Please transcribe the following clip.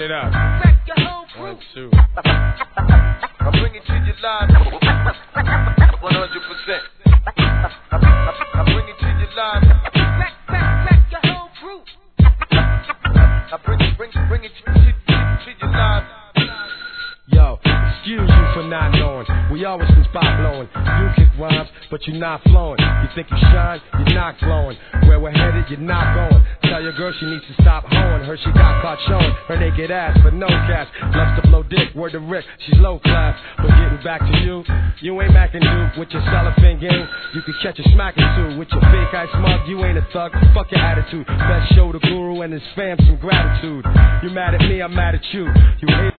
it up. 1, 2. I bring it to you live, 100%. I bring it to you live. Wreck your whole crew. I bring it to you live. Yo, excuse you for not knowing. We always been spot blowing. You kick rhymes, but you're not flowing. You think you shine, you're not glowing. Where we're headed, you're not going. Tell your girl she needs to stop hoeing. Her she got caught showing her naked ass, but no cash. Loves to blow dick, word to Rick, she's low class. But getting back to you, you ain't macking Duke with your cellophane game. You can catch a smacking too. With your fake ice mug, you ain't a thug. Fuck your attitude. Best show the guru and his fam some gratitude. You mad at me, I'm mad at you. You hate